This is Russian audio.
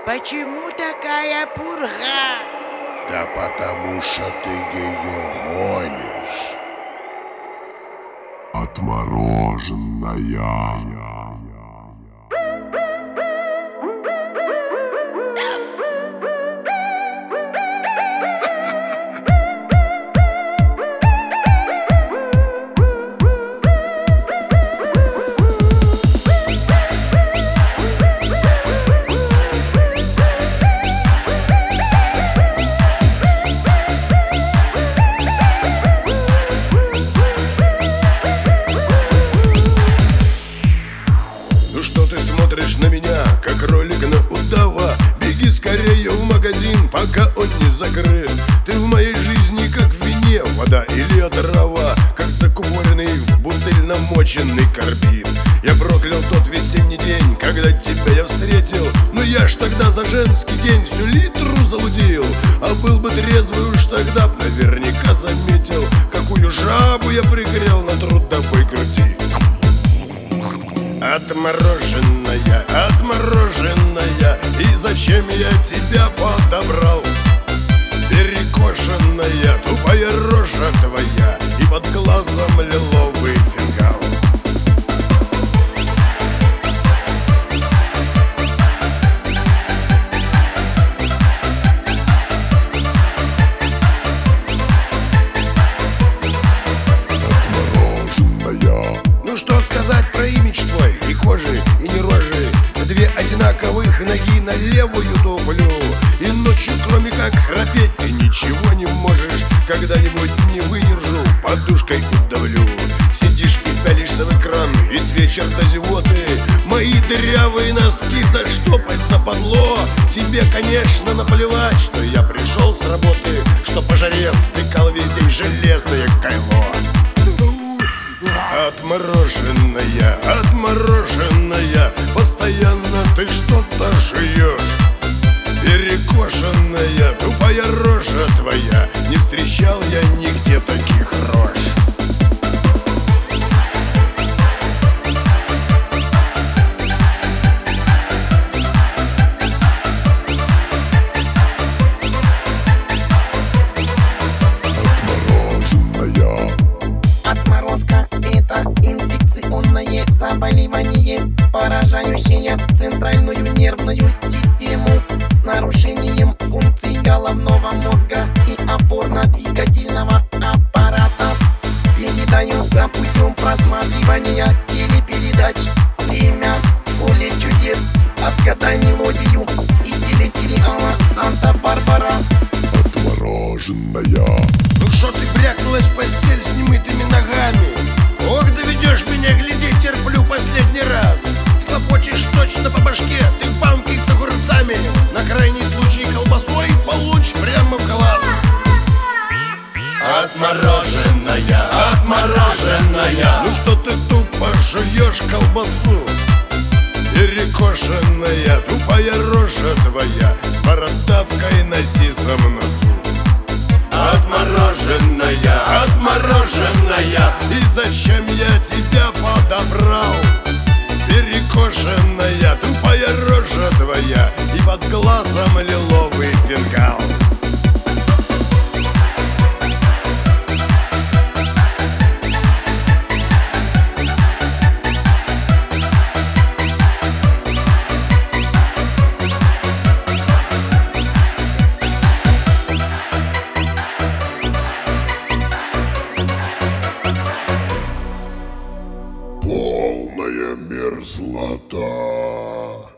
Почему такая пурга? Да потому что ты ее гонишь. Отмороженная. Что ты смотришь на меня, как ролик на удава? Беги скорее в магазин, пока он не закрыт. Ты в моей жизни как в вине, вода или отрава, как закупоренный в бутыль намоченный карбид. Я проклял тот весенний день, когда тебя я встретил. Но я ж тогда за женский день всю литру залудил. А был бы трезвый уж тогда б наверняка заметил, какую жабу я пригрел на трудовой груди. Отмороженная, отмороженная, и зачем я тебя подобрал? Перекошенная, тупая рожа твоя, и под глазом лиловый фингал. Ну что сказать про имидж твой, и кожи, и не рожи? Две одинаковых ноги на левую туплю. И ночью, кроме как храпеть, ты ничего не можешь. Когда-нибудь не выдержу, подушкой удавлю. Сидишь и пялишься в экран весь вечер до зевоты. Мои дырявые носки заштопать западло. Тебе, конечно, наплевать, что я пришел с работы, что пожарев втыкал весь день железное кайло. Отмороженная, отмороженная, постоянно ты что-то жуешь. Перекошенная, тупая рожа твоя, не встречал я нигде таких рож. Отморозка – это инфекционное заболевание, поражающее центральную нервную систему с нарушением функций головного мозга и опорно-двигательного аппарата. Передается путем просматривания телепередач «Время», «Поле чудес», «Отгадай мелодию» и телесериала «Санта-Барбара». Отмороженная. Ну что ты брякнулась в постель с немытыми ногами? Ох, доведешь меня, гляди, терплю последний раз. Слопочешь точно по башке, ты банкой с огурцами. На крайний случай колбасой получишь прямо в глаз. Отмороженная, отмороженная. Ну что ты тупо жуешь колбасу? Перекошенная, тупая рожа твоя, с бородавкой на сизом носу. Отмороженная, отмороженная, и зачем я тебя подобрал? Перекошенная, тупая рожа твоя, и под глазом лиловый фингал. полная мерзлота.